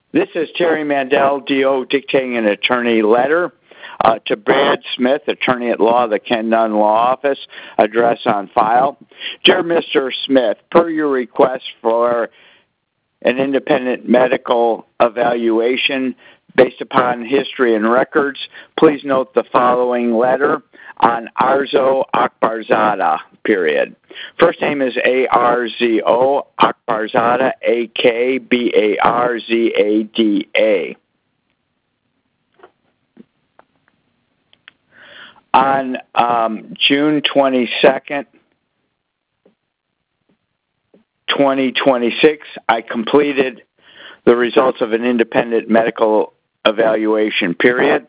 This is Terry Mandel, DO, dictating an attorney letter to Brad Smith, attorney at law, the Ken Nunn Law Office, address on file. Dear Mr. Smith, per your request for an independent medical evaluation based upon history and records, please note the following letter on Arzo Akbarzada, period. First name is A-R-Z-O, Akbarzada, A-K-B-A-R-Z-A-D-A. On June 22nd, 2026, I completed the results of an independent medical evaluation, period.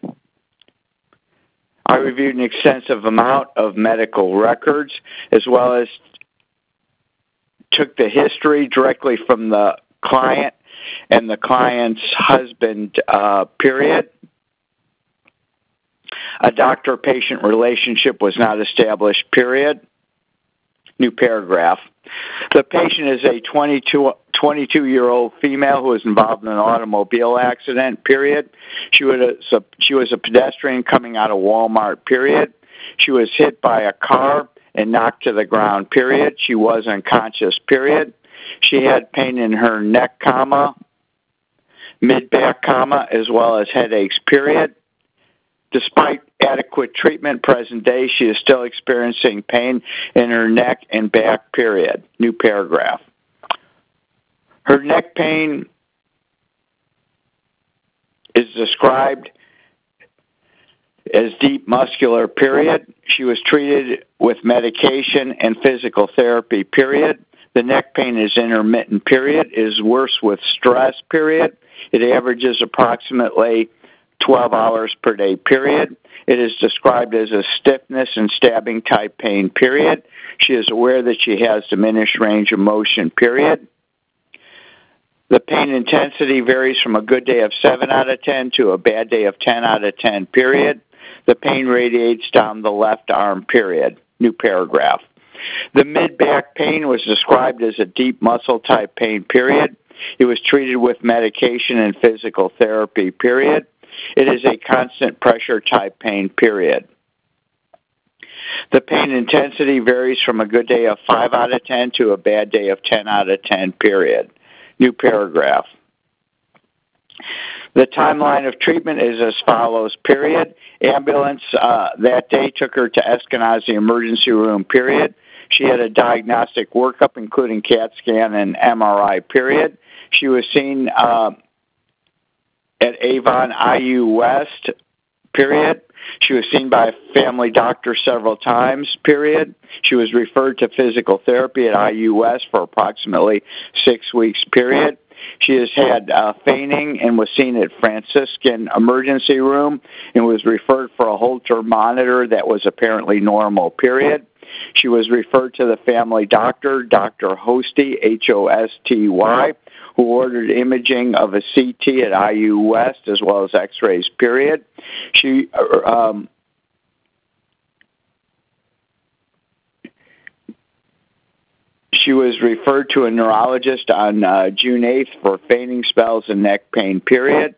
I reviewed an extensive amount of medical records, as well as took the history directly from the client and the client's husband, period. A doctor-patient relationship was not established, period. New paragraph. The patient is a 22-year-old female who was involved in an automobile accident, period. She was a pedestrian coming out of Walmart, period. She was hit by a car and knocked to the ground, period. She was unconscious, period. She had pain in her neck, mid-back, as well as headaches, period. Despite adequate treatment present day, she is still experiencing pain in her neck and back, period. New paragraph. Her neck pain is described as deep muscular, period. She was treated with medication and physical therapy, period. The neck pain is intermittent, period. It is worse with stress, period. It averages approximately 12 hours per day, period. It is described as a stiffness and stabbing type pain, period. She is aware that she has diminished range of motion, period. The pain intensity varies from a good day of 7 out of 10 to a bad day of 10 out of 10, period. The pain radiates down the left arm, period. New paragraph. The mid-back pain was described as a deep muscle type pain, period. It was treated with medication and physical therapy, period. It is a constant pressure type pain, period. The pain intensity varies from a good day of 5 out of 10 to a bad day of 10 out of 10, period. New paragraph. The timeline of treatment is as follows, period. Ambulance that day took her to Eskenazi emergency room, period. She had a diagnostic workup, including CAT scan and MRI, period. She was seen at Avon IU West, period. She was seen by a family doctor several times, period. She was referred to physical therapy at IU West for approximately 6 weeks, period. She has had fainting and was seen at Franciscan emergency room and was referred for a Holter monitor that was apparently normal, period. She was referred to the family doctor, Dr. Hosty, H-O-S-T-Y, who ordered imaging of a CT at IU West as well as x-rays, period. She was referred to a neurologist on June 8th for fainting spells and neck pain, period.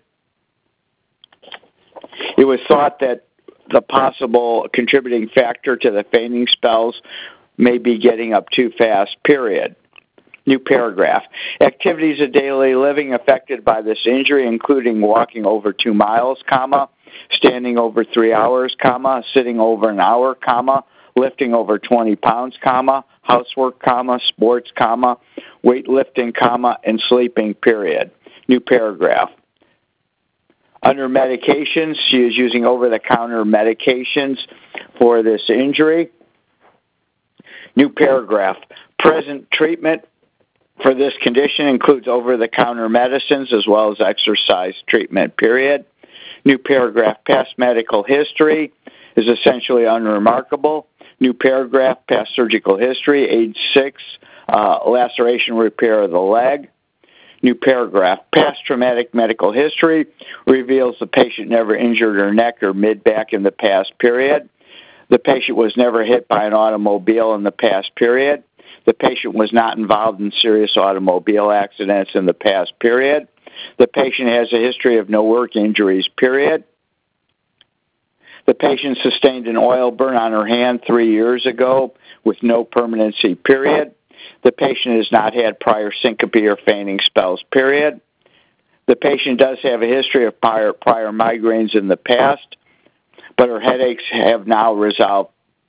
It was thought that the possible contributing factor to the fainting spells may be getting up too fast, period. New paragraph. Activities of daily living affected by this injury, including walking over 2 miles, standing over 3 hours, sitting over an hour, lifting over 20 pounds, housework, sports, weightlifting, and sleeping, period. New paragraph. Under medications, she is using over-the-counter medications for this injury. New paragraph. Present treatment for this condition includes over-the-counter medicines as well as exercise treatment, period. New paragraph. Past medical history is essentially unremarkable. New paragraph. Past surgical history, age 6, laceration repair of the leg. New paragraph. Past traumatic medical history reveals the patient never injured her neck or mid-back in the past, period. The patient was never hit by an automobile in the past, period. The patient was not involved in serious automobile accidents in the past, period. The patient has a history of no work injuries, period. The patient sustained an oil burn on her hand 3 years ago with no permanency, period. The patient has not had prior syncope or fainting spells, period. The patient does have a history of prior migraines in the past, but her headaches have now resolved,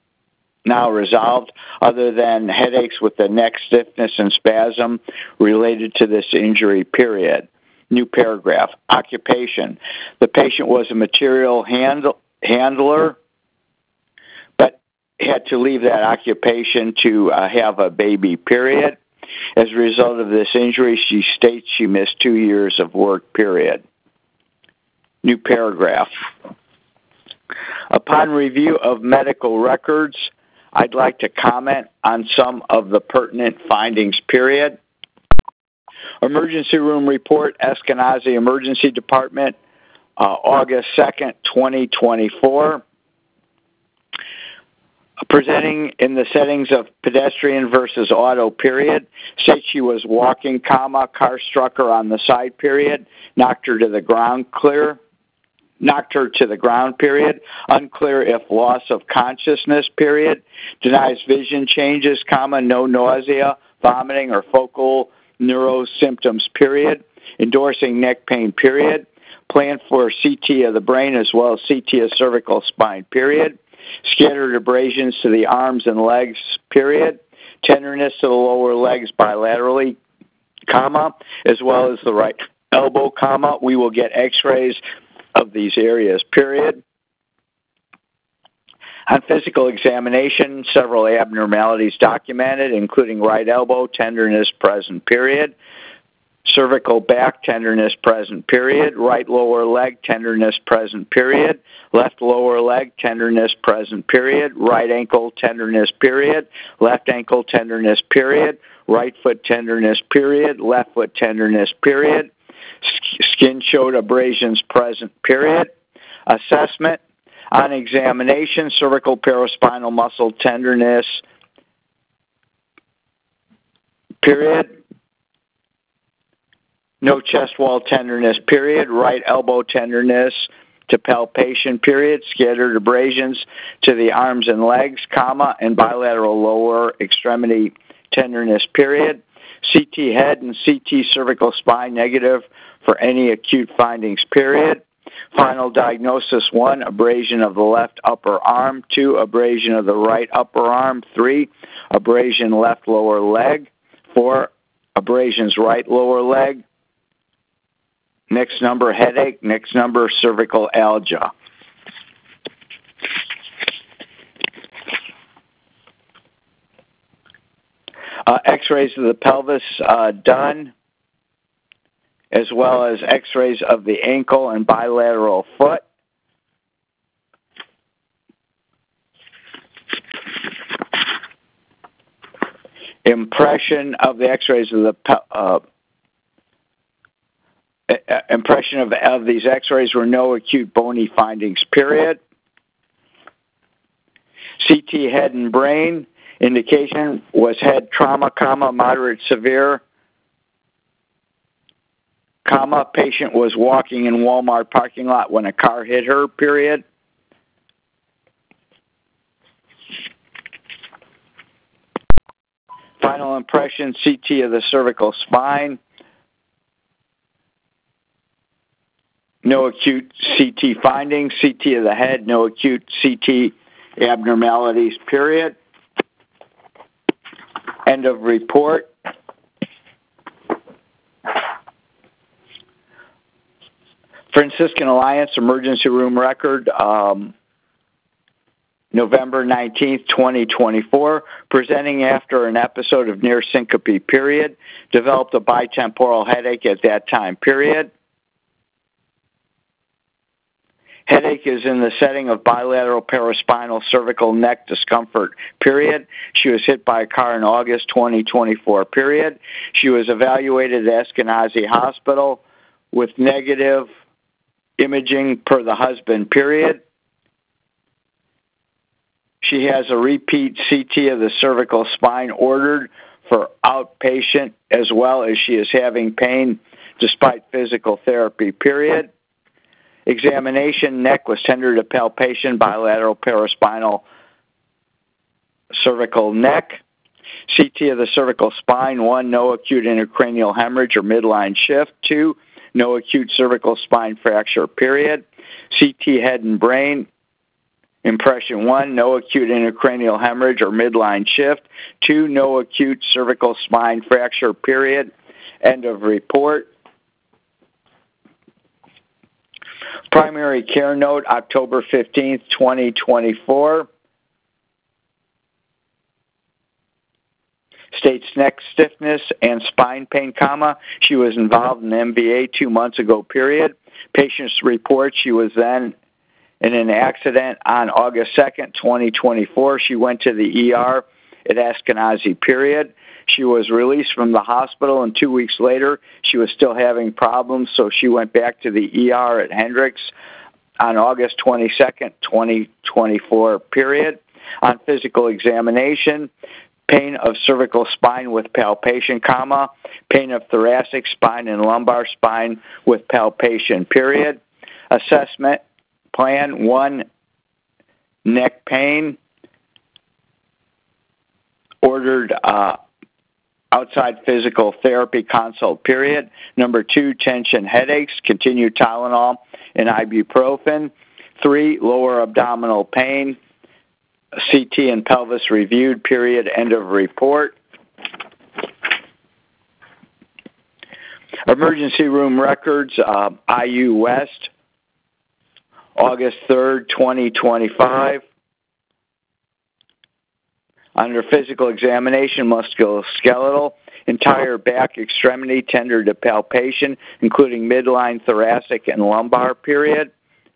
other than headaches with the neck stiffness and spasm related to this injury, period. New paragraph. Occupation. The patient was a material handler, but had to leave that occupation to have a baby, period. As a result of this injury, she states she missed 2 years of work, period. New paragraph. Upon review of medical records, I'd like to comment on some of the pertinent findings, period. Emergency room report, Eskenazi Emergency Department, August 2nd, 2024. Presenting in the settings of pedestrian versus auto, period. Said she was walking, comma, car struck her on the side, period. Knocked her to the ground, period. Unclear if loss of consciousness, period. Denies vision changes, comma, no nausea, vomiting, or focal neuro symptoms, period. Endorsing neck pain, period. Plan for CT of the brain as well as CT of cervical spine, period. Scattered abrasions to the arms and legs, period. Tenderness to the lower legs bilaterally, comma, as well as the right elbow, comma. We will get x-rays of these areas, period. On physical examination, several abnormalities documented, including right elbow, tenderness present, period. Cervical back, tenderness present, period. Right lower leg, tenderness present, period. Left lower leg, tenderness present, period. Right ankle, tenderness, period. Left ankle, tenderness, period. Right foot, tenderness, period. Left foot, tenderness, period. Skin showed abrasions present, period. Assessment. On examination, cervical paraspinal muscle tenderness, period. No chest wall tenderness, period. Right elbow tenderness to palpation, period. Scattered abrasions to the arms and legs, comma, and bilateral lower extremity tenderness, period. CT head and CT cervical spine negative for any acute findings, period. Final diagnosis: 1, abrasion of the left upper arm; 2, abrasion of the right upper arm; 3, abrasion left lower leg; 4, abrasions right lower leg. Next number, headache. Next number, cervical algia. X-rays of the pelvis done, as well as X-rays of the ankle and bilateral foot. Impression of the X-rays of the impression of these X-rays were no acute bony findings, period. CT head and brain. Indication was head trauma, comma, moderate severe, comma, patient was walking in Walmart parking lot when a car hit her, period. Final impression, CT of the cervical spine. No acute CT findings. CT of the head, no acute CT abnormalities, period. End of report. Franciscan Alliance Emergency Room Record, November 19th, 2024, presenting after an episode of near syncope, period. Developed a bitemporal headache at that time, period. Headache is in the setting of bilateral paraspinal cervical neck discomfort, period. She was hit by a car in August 2024, period. She was evaluated at Eskenazi Hospital with negative imaging per the husband, period. She has a repeat CT of the cervical spine ordered for outpatient, as well as she is having pain despite physical therapy, period. Examination, neck was tender to palpation, bilateral paraspinal cervical neck. CT of the cervical spine, 1, no acute intracranial hemorrhage or midline shift. 2, no acute cervical spine fracture, period. CT head and brain, impression 1, no acute intracranial hemorrhage or midline shift. 2, no acute cervical spine fracture, period. End of report. Primary care note, October 15th, 2024. States neck stiffness and spine pain, comma. She was involved in MVA 2 months ago, period. Patient's report, she was then in an accident on August 2nd, 2024. She went to the ER at Eskenazi, period. She was released from the hospital, and 2 weeks later, she was still having problems, so she went back to the ER at Hendricks on August 22nd, 2024, period. On physical examination, pain of cervical spine with palpation, comma, pain of thoracic spine and lumbar spine with palpation, period. Assessment plan, 1, neck pain, ordered outside physical therapy consult, period. Number 2, tension headaches, continued Tylenol and ibuprofen. 3, lower abdominal pain, CT and pelvis reviewed, period. End of report. Emergency room records, IU West, August 3rd, 2025. Under physical examination, musculoskeletal, entire back extremity tender to palpation, including midline, thoracic, and lumbar, period.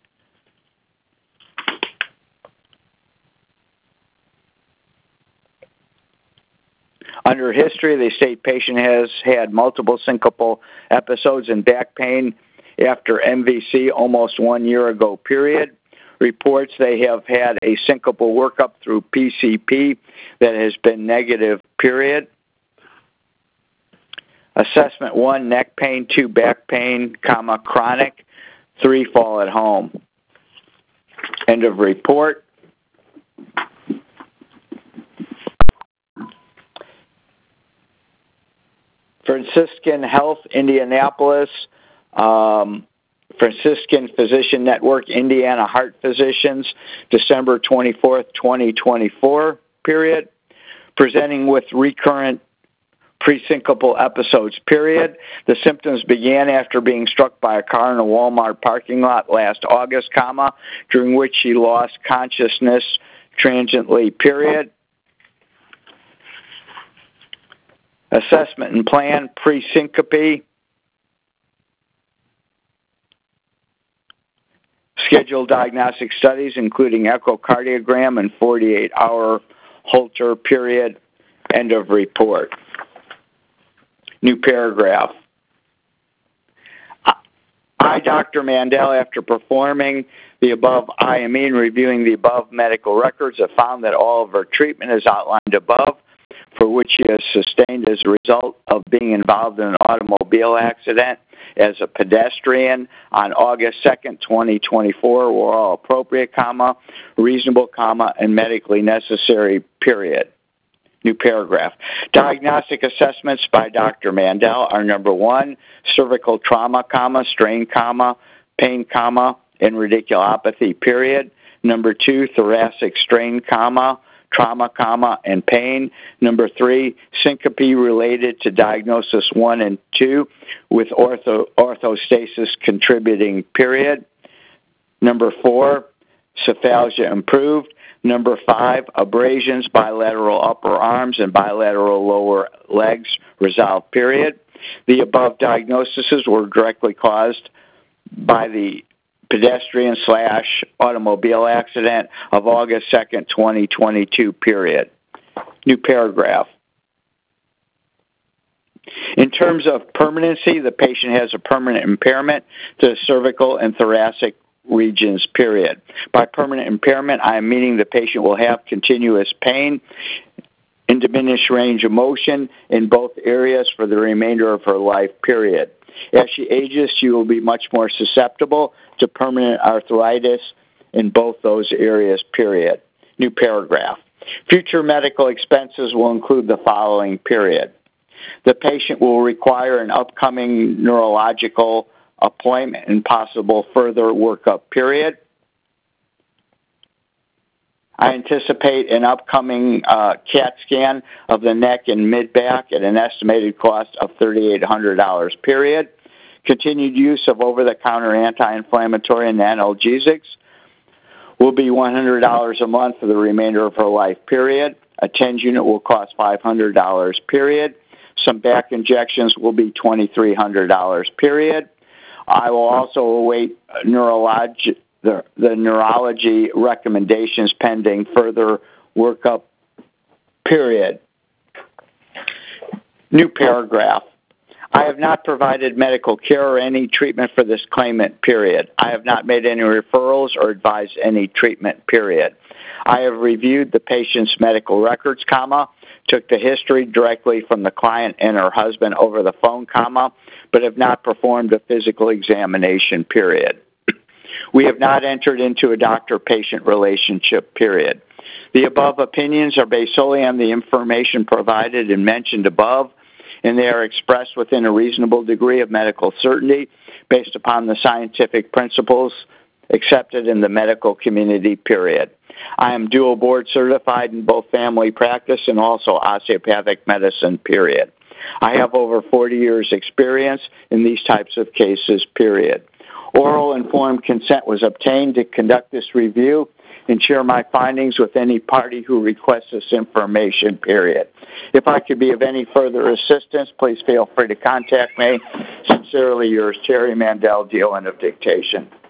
Under history, they state patient has had multiple syncopal episodes and back pain after MVC almost 1 year ago, period. Reports they have had a syncopal workup through PCP that has been negative, period. Assessment 1, neck pain. 2, back pain, comma, chronic. 3, fall at home. End of report. Franciscan Health, Indianapolis, Franciscan Physician Network, Indiana Heart Physicians, December 24th, 2024, period. Presenting with recurrent presyncopal episodes, period. The symptoms began after being struck by a car in a Walmart parking lot last August, comma, during which she lost consciousness transiently, period. Assessment and plan, presyncope. Scheduled diagnostic studies, including echocardiogram and 48-hour Holter, period. End of report. New paragraph. I, Dr. Mandel, after performing the above IME and reviewing the above medical records, have found that all of her treatment is outlined above, for which she has sustained as a result of being involved in an automobile accident as a pedestrian on August 2nd, 2024, were all appropriate, comma, reasonable, comma, and medically necessary, period. New paragraph. Diagnostic assessments by Dr. Mandel are number 1, cervical trauma, comma, strain, comma, pain, comma, and radiculopathy, period. Number 2, thoracic strain, comma, trauma, comma, and pain. Number 3, syncope related to diagnosis 1 and 2 with orthostasis contributing, period. Number 4, cephalgia improved. Number 5, abrasions, bilateral upper arms and bilateral lower legs resolved, period. The above diagnoses were directly caused by the pedestrian/automobile accident of August 2nd, 2022, period. New paragraph. In terms of permanency, the patient has a permanent impairment to the cervical and thoracic regions, period. By permanent impairment, I am meaning the patient will have continuous pain and diminished range of motion in both areas for the remainder of her life, period. As she ages, she will be much more susceptible to permanent arthritis in both those areas, period. New paragraph. Future medical expenses will include the following, period. The patient will require an upcoming neurological appointment and possible further workup, period. I anticipate an upcoming CAT scan of the neck and mid-back at an estimated cost of $3,800, period. Continued use of over-the-counter anti-inflammatory and analgesics will be $100 a month for the remainder of her life, period. A TENS unit will cost $500, period. Some back injections will be $2,300, period. I will also await the neurology recommendations pending further workup, period. New paragraph. I have not provided medical care or any treatment for this claimant, period. I have not made any referrals or advised any treatment, period. I have reviewed the patient's medical records, comma, took the history directly from the client and her husband over the phone, comma, but have not performed a physical examination, period. We have not entered into a doctor-patient relationship, period. The above opinions are based solely on the information provided and mentioned above, and they are expressed within a reasonable degree of medical certainty based upon the scientific principles accepted in the medical community, period. I am dual board certified in both family practice and also osteopathic medicine, period. I have over 40 years experience in these types of cases, period. Oral informed consent was obtained to conduct this review and share my findings with any party who requests this information, period. If I could be of any further assistance, please feel free to contact me. Sincerely yours, Terry Mandel, DON of Dictation.